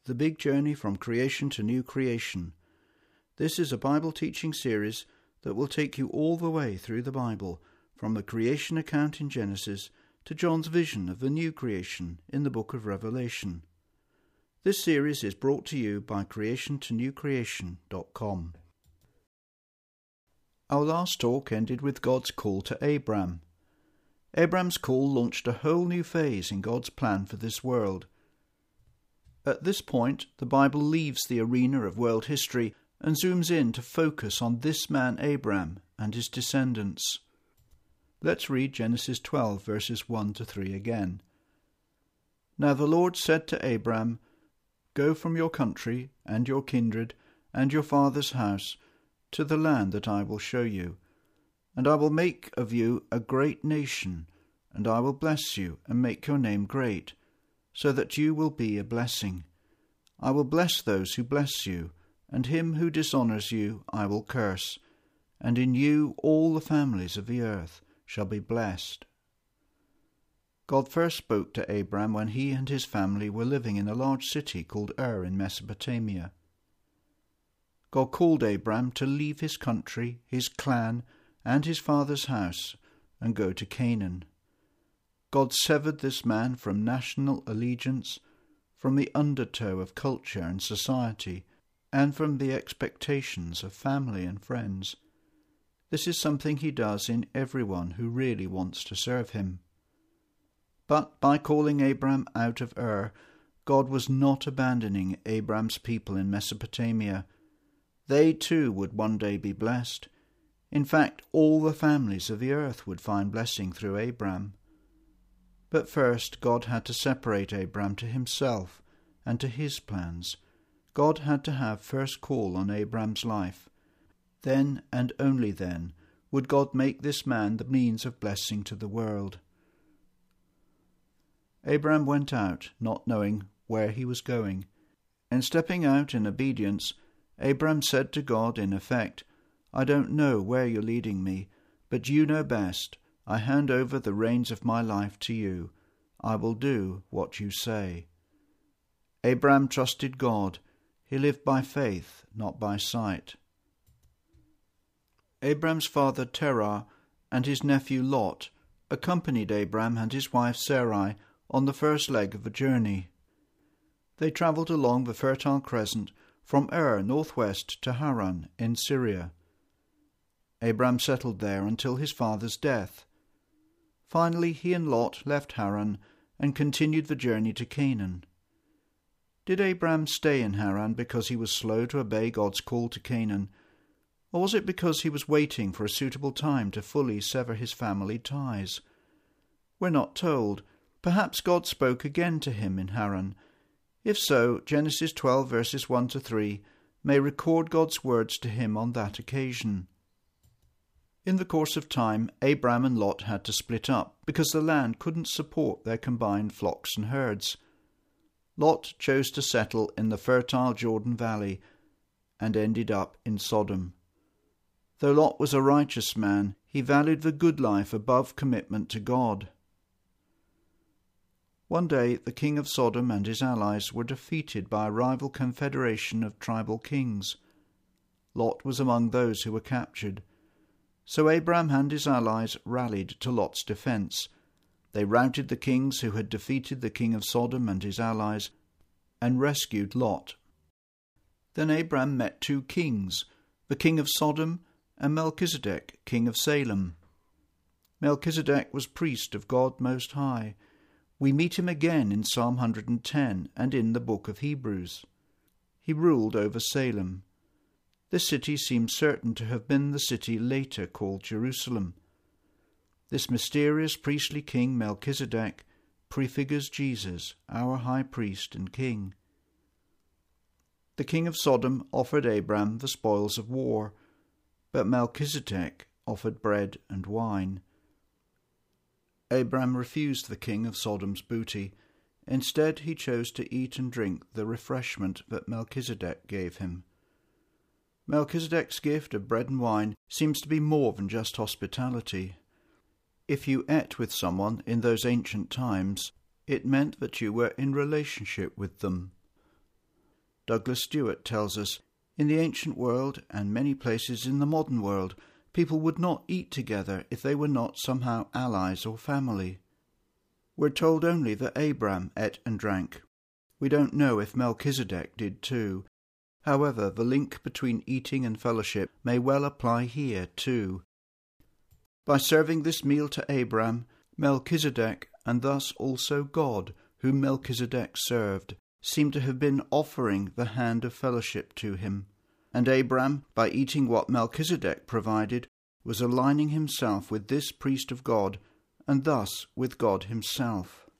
The Big Journey from Creation to New Creation. This is a Bible teaching series that will take you all the way through the Bible, from the creation account in Genesis to John's vision of the new creation in the book of Revelation. This series is brought to you by creationtonewcreation.com. Our last talk ended with God's call to Abram. Abram's call launched a whole new phase in God's plan for this world. At this point, the Bible leaves the arena of world history and zooms in to focus on this man Abram and his descendants. Let's read Genesis 12 verses 1 to 3 again. Now the Lord said to Abram, "Go from your country and your kindred and your father's house to the land that I will show you. And I will make of you a great nation, and I will bless you and make your name great, so that you will be a blessing. I will bless those who bless you, and him who dishonours you I will curse, and in you all the families of the earth shall be blessed." God first spoke to Abram when he and his family were living in a large city called Ur in Mesopotamia. God called Abram to leave his country, his clan, and his father's house and go to Canaan. God severed this man from national allegiance, from the undertow of culture and society, and from the expectations of family and friends. This is something he does in everyone who really wants to serve him. But by calling Abram out of Ur, God was not abandoning Abram's people in Mesopotamia. They too would one day be blessed. In fact, all the families of the earth would find blessing through Abram. But first, God had to separate Abram to himself and to his plans. God had to have first call on Abram's life. Then, and only then, would God make this man the means of blessing to the world. Abram went out, not knowing where he was going. And stepping out in obedience, Abram said to God in effect, "I don't know where you're leading me, but you know best. I hand over the reins of my life to you. I will do what you say." Abram trusted God. He lived by faith, not by sight. Abram's father Terah and his nephew Lot accompanied Abram and his wife Sarai on the first leg of the journey. They travelled along the Fertile Crescent from Ur northwest to Haran in Syria. Abram settled there until his father's death. Finally, he and Lot left Haran and continued the journey to Canaan. Did Abram stay in Haran because he was slow to obey God's call to Canaan, or was it because he was waiting for a suitable time to fully sever his family ties? We're not told. Perhaps God spoke again to him in Haran. If so, Genesis 12 verses 1 to 3 may record God's words to him on that occasion. In the course of time, Abram and Lot had to split up because the land couldn't support their combined flocks and herds. Lot chose to settle in the fertile Jordan Valley and ended up in Sodom. Though Lot was a righteous man, he valued the good life above commitment to God. One day, the king of Sodom and his allies were defeated by a rival confederation of tribal kings. Lot was among those who were captured. So Abram and his allies rallied to Lot's defence. They routed the kings who had defeated the king of Sodom and his allies and rescued Lot. Then Abram met two kings, the king of Sodom and Melchizedek, king of Salem. Melchizedek was priest of God Most High. We meet him again in Psalm 110 and in the book of Hebrews. He ruled over Salem. This city seems certain to have been the city later called Jerusalem. This mysterious priestly king Melchizedek prefigures Jesus, our high priest and king. The king of Sodom offered Abram the spoils of war, but Melchizedek offered bread and wine. Abram refused the king of Sodom's booty. Instead, he chose to eat and drink the refreshment that Melchizedek gave him. Melchizedek's gift of bread and wine seems to be more than just hospitality. If you ate with someone in those ancient times, it meant that you were in relationship with them. Douglas Stewart tells us, in the ancient world and many places in the modern world, people would not eat together if they were not somehow allies or family. We're told only that Abram ate and drank. We don't know if Melchizedek did too. However, the link between eating and fellowship may well apply here too. By serving this meal to Abram, Melchizedek, and thus also God, whom Melchizedek served, seem to have been offering the hand of fellowship to him, and Abram, by eating what Melchizedek provided, was aligning himself with this priest of God, and thus with God himself.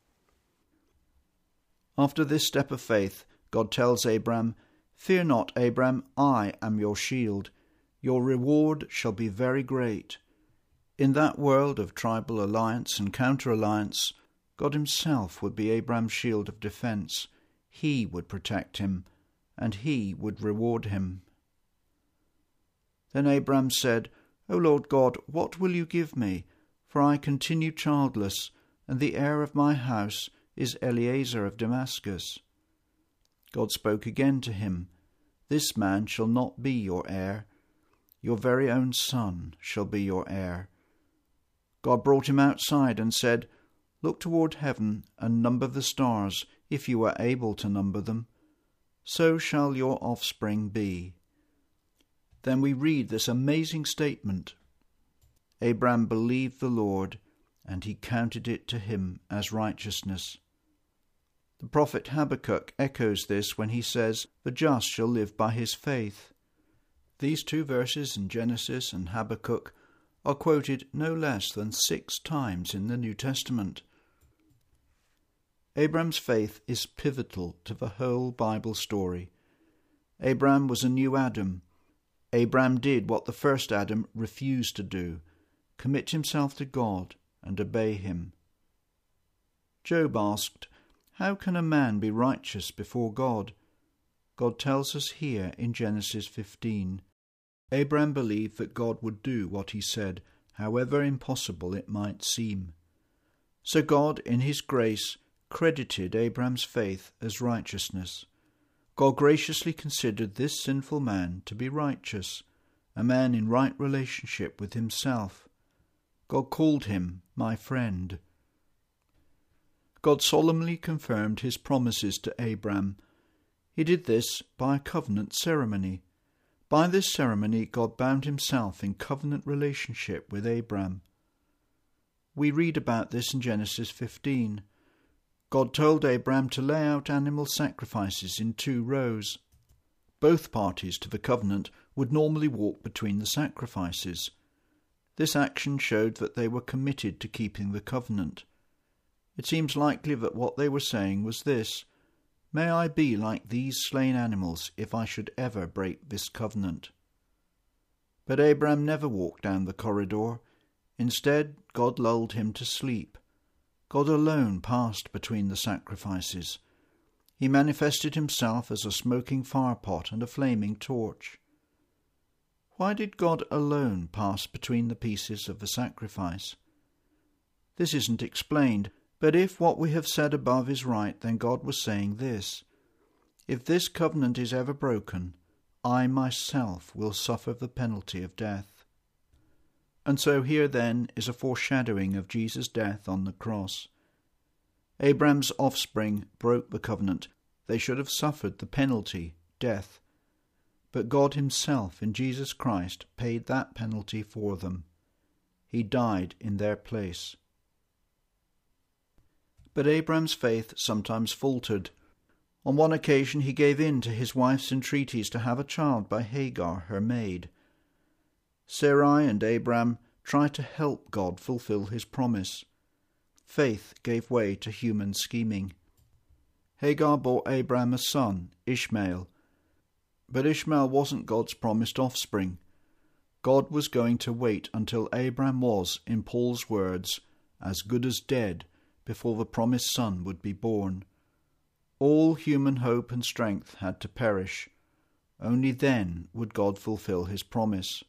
After this step of faith, God tells Abram, "Fear not, Abram, I am your shield. Your reward shall be very great." In that world of tribal alliance and counter-alliance, God himself would be Abram's shield of defence. He would protect him, and he would reward him. Then Abram said, "O Lord God, what will you give me? For I continue childless, and the heir of my house is Eliezer of Damascus." God spoke again to him, "This man shall not be your heir. Your very own son shall be your heir." God brought him outside and said, "Look toward heaven and number the stars, if you are able to number them. So shall your offspring be." Then we read this amazing statement, "Abram believed the Lord, and he counted it to him as righteousness." The prophet Habakkuk echoes this when he says, "The just shall live by his faith." These two verses in Genesis and Habakkuk are quoted no less than 6 times in the New Testament. Abram's faith is pivotal to the whole Bible story. Abram was a new Adam. Abram did what the first Adam refused to do, commit himself to God and obey him. Job asked, "How can a man be righteous before God?" God tells us here in Genesis 15. Abram believed that God would do what he said, however impossible it might seem. So God, in his grace, credited Abram's faith as righteousness. God graciously considered this sinful man to be righteous, a man in right relationship with himself. God called him my friend. God solemnly confirmed his promises to Abram. He did this by a covenant ceremony. By this ceremony, God bound himself in covenant relationship with Abram. We read about this in Genesis 15. God told Abram to lay out animal sacrifices in 2 rows. Both parties to the covenant would normally walk between the sacrifices. This action showed that they were committed to keeping the covenant. It seems likely that what they were saying was this: "May I be like these slain animals if I should ever break this covenant." But Abram never walked down the corridor. Instead, God lulled him to sleep. God alone passed between the sacrifices. He manifested himself as a smoking firepot and a flaming torch. Why did God alone pass between the pieces of the sacrifice? This isn't explained, but if what we have said above is right, then God was saying this: "If this covenant is ever broken, I myself will suffer the penalty of death." And so here then is a foreshadowing of Jesus' death on the cross. Abram's offspring broke the covenant. They should have suffered the penalty, death. But God himself in Jesus Christ paid that penalty for them. He died in their place. But Abram's faith sometimes faltered. On one occasion he gave in to his wife's entreaties to have a child by Hagar, her maid. Sarai and Abram tried to help God fulfill his promise. Faith gave way to human scheming. Hagar bore Abram a son, Ishmael. But Ishmael wasn't God's promised offspring. God was going to wait until Abram was, in Paul's words, as good as dead before the promised son would be born. All human hope and strength had to perish. Only then would God fulfill his promise.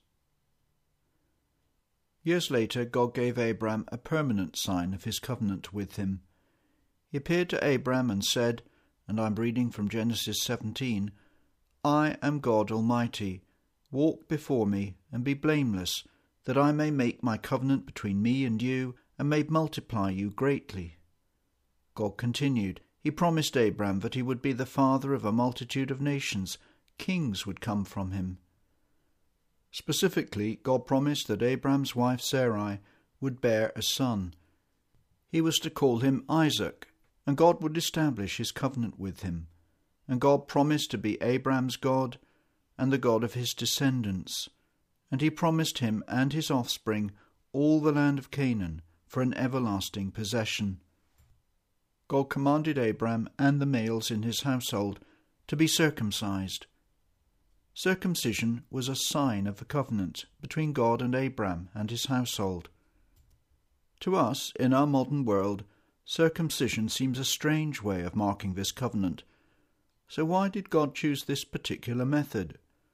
Years later, God gave Abram a permanent sign of his covenant with him. He appeared to Abram and said, and I'm reading from Genesis 17, I am God Almighty. Walk before me and be blameless, that I may make my covenant between me and you, and may multiply you greatly." God continued. He promised Abram that he would be the father of a multitude of nations. Kings would come from him. Specifically, God promised that Abram's wife Sarai would bear a son. He was to call him Isaac, and God would establish his covenant with him. And God promised to be Abram's God and the God of his descendants. And he promised him and his offspring all the land of Canaan for an everlasting possession. God commanded Abram and the males in his household to be circumcised. Circumcision was a sign of the covenant between God and Abram and his household. To us, in our modern world, circumcision seems a strange way of marking this covenant. So why did God choose this particular method?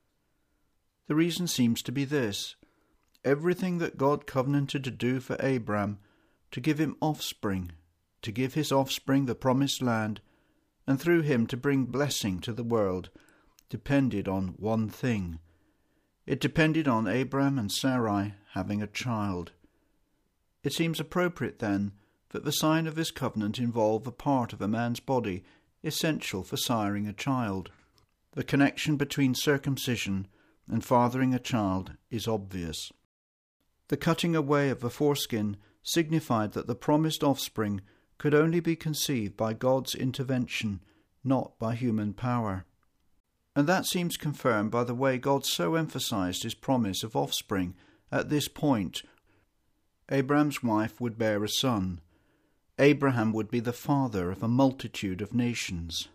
The reason seems to be this. Everything that God covenanted to do for Abram, to give him offspring, to give his offspring the promised land, and through him to bring blessing to the world, depended on one thing. It depended on Abram and Sarai having a child. It seems appropriate, then, that the sign of this covenant involve a part of a man's body essential for siring a child. The connection between circumcision and fathering a child is obvious. The cutting away of the foreskin signified that the promised offspring could only be conceived by God's intervention, not by human power. And that seems confirmed by the way God so emphasized his promise of offspring at this point. Abraham's wife would bear a son. Abraham would be the father of a multitude of nations.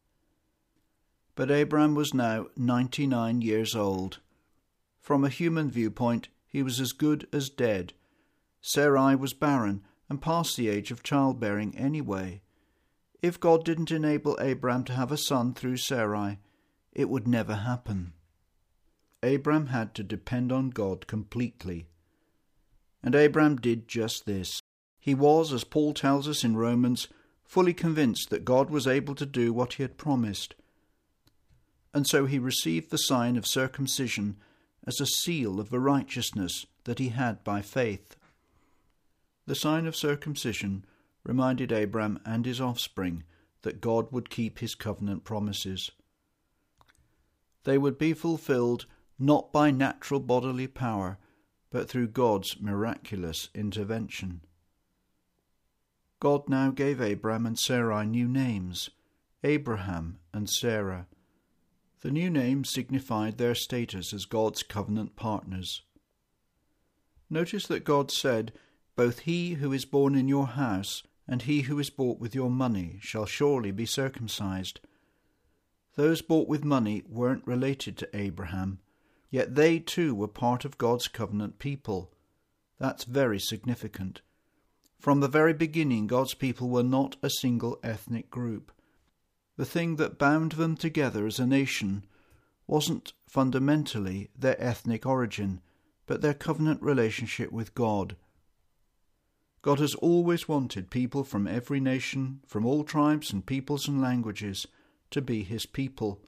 But Abraham was now 99 years old. From a human viewpoint, he was as good as dead. Sarai was barren and past the age of childbearing anyway. If God didn't enable Abraham to have a son through Sarai, it would never happen. Abraham had to depend on God completely. And Abraham did just this. He was, as Paul tells us in Romans, fully convinced that God was able to do what he had promised. And so he received the sign of circumcision as a seal of the righteousness that he had by faith. The sign of circumcision reminded Abraham and his offspring that God would keep his covenant promises. They would be fulfilled not by natural bodily power, but through God's miraculous intervention. God now gave Abraham and Sarai new names, Abraham and Sarah. The new names signified their status as God's covenant partners. Notice that God said, "Both he who is born in your house and he who is bought with your money shall surely be circumcised." Those bought with money weren't related to Abraham, yet they too were part of God's covenant people. That's very significant. From the very beginning, God's people were not a single ethnic group. The thing that bound them together as a nation wasn't fundamentally their ethnic origin, but their covenant relationship with God. God has always wanted people from every nation, from all tribes and peoples and languages, to be his people.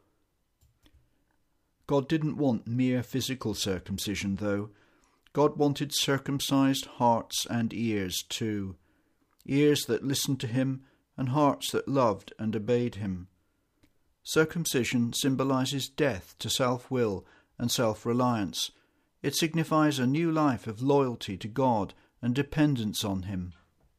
God didn't want mere physical circumcision, though. God wanted circumcised hearts and ears too, ears that listened to him and hearts that loved and obeyed him. Circumcision symbolizes death to self-will and self-reliance. It signifies a new life of loyalty to God and dependence on him.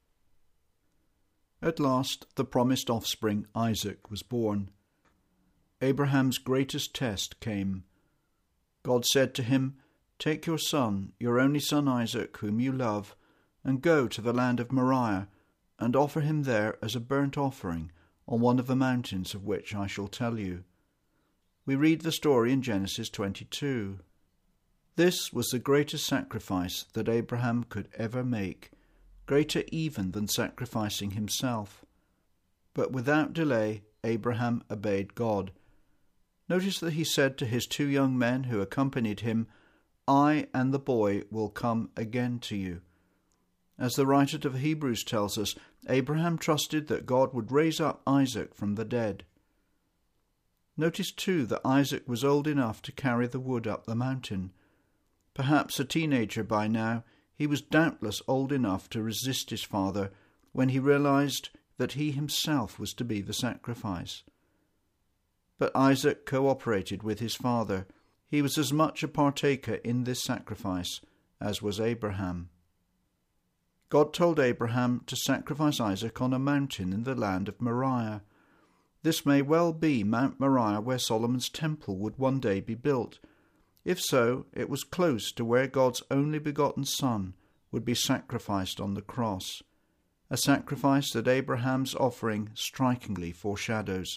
At last, the promised offspring, Isaac, was born. Abraham's greatest test came. God said to him, "Take your son, your only son Isaac, whom you love, and go to the land of Moriah, and offer him there as a burnt offering on one of the mountains of which I shall tell you." We read the story in Genesis 22. This was the greatest sacrifice that Abraham could ever make, greater even than sacrificing himself. But without delay, Abraham obeyed God. Notice that he said to his 2 young men who accompanied him, "I and the boy will come again to you." As the writer to the Hebrews tells us, Abraham trusted that God would raise up Isaac from the dead. Notice too that Isaac was old enough to carry the wood up the mountain. Perhaps a teenager by now, he was doubtless old enough to resist his father when he realized that he himself was to be the sacrifice. But Isaac cooperated with his father. He was as much a partaker in this sacrifice as was Abraham. God told Abraham to sacrifice Isaac on a mountain in the land of Moriah. This may well be Mount Moriah where Solomon's temple would one day be built. If so, it was close to where God's only begotten Son would be sacrificed on the cross, a sacrifice that Abraham's offering strikingly foreshadows.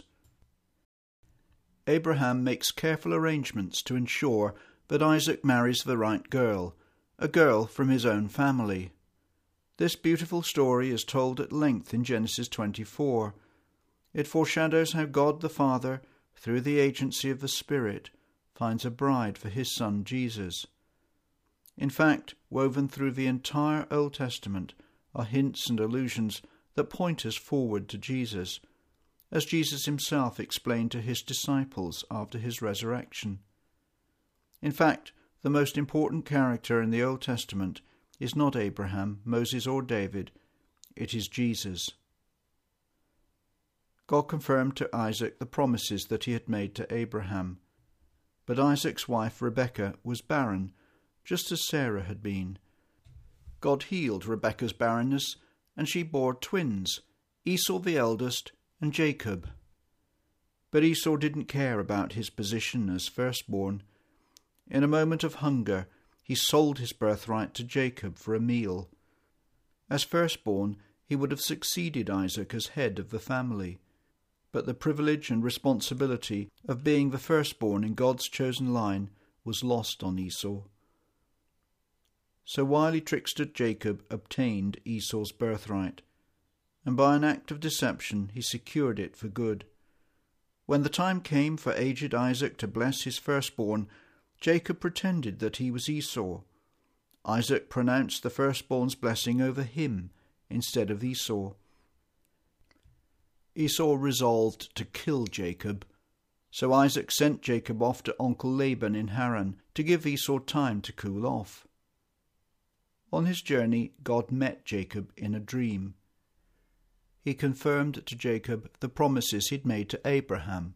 Abraham makes careful arrangements to ensure that Isaac marries the right girl, a girl from his own family. This beautiful story is told at length in Genesis 24. It foreshadows how God the Father, through the agency of the Spirit, finds a bride for his Son Jesus. In fact, woven through the entire Old Testament are hints and allusions that point us forward to Jesus, as Jesus himself explained to his disciples after his resurrection. In fact, the most important character in the Old Testament is not Abraham, Moses, or David. It is Jesus. God confirmed to Isaac the promises that he had made to Abraham. But Isaac's wife Rebekah was barren, just as Sarah had been. God healed Rebekah's barrenness, and she bore twins, Esau the eldest and Jacob. But Esau didn't care about his position as firstborn. In a moment of hunger, he sold his birthright to Jacob for a meal. As firstborn, he would have succeeded Isaac as head of the family. But the privilege and responsibility of being the firstborn in God's chosen line was lost on Esau. So wily trickster Jacob obtained Esau's birthright, and by an act of deception he secured it for good. When the time came for aged Isaac to bless his firstborn, Jacob pretended that he was Esau. Isaac pronounced the firstborn's blessing over him instead of Esau. Esau resolved to kill Jacob, so Isaac sent Jacob off to Uncle Laban in Haran to give Esau time to cool off. On his journey, God met Jacob in a dream. He confirmed to Jacob the promises he'd made to Abraham.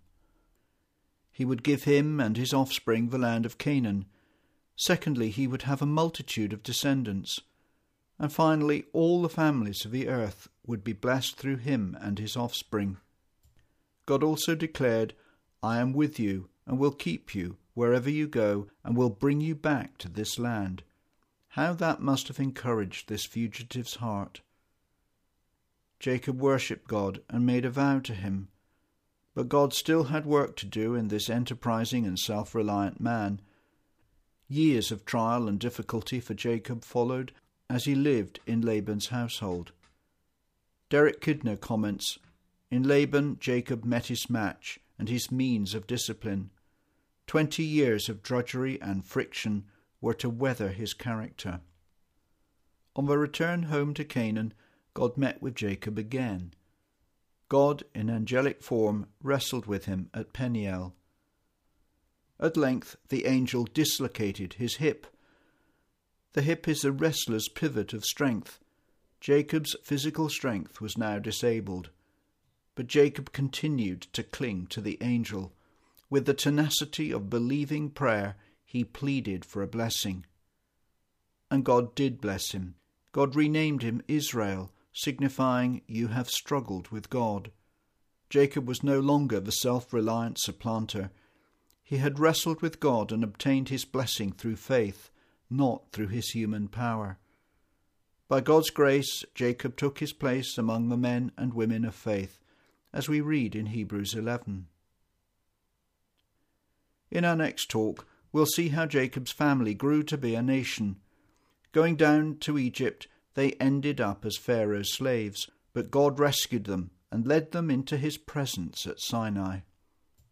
He would give him and his offspring the land of Canaan. Secondly, he would have a multitude of descendants. And finally, all the families of the earth would be blessed through him and his offspring. God also declared, "I am with you and will keep you wherever you go and will bring you back to this land." How that must have encouraged this fugitive's heart. Jacob worshipped God and made a vow to him. But God still had work to do in this enterprising and self-reliant man. Years of trial and difficulty for Jacob followed as he lived in Laban's household. Derek Kidner comments, "In Laban, Jacob met his match and his means of discipline. 20 years of drudgery and friction were to weather his character." On the return home to Canaan, God met with Jacob again. God, in angelic form, wrestled with him at Peniel. At length, the angel dislocated his hip. The hip is the wrestler's pivot of strength. Jacob's physical strength was now disabled. But Jacob continued to cling to the angel. With the tenacity of believing prayer, he pleaded for a blessing. And God did bless him. God renamed him Israel, signifying, "You have struggled with God." Jacob was no longer the self-reliant supplanter. He had wrestled with God and obtained his blessing through faith, not through his human power. By God's grace, Jacob took his place among the men and women of faith, as we read in Hebrews 11. In our next talk, we'll see how Jacob's family grew to be a nation. Going down to Egypt, they ended up as Pharaoh's slaves, but God rescued them and led them into his presence at Sinai.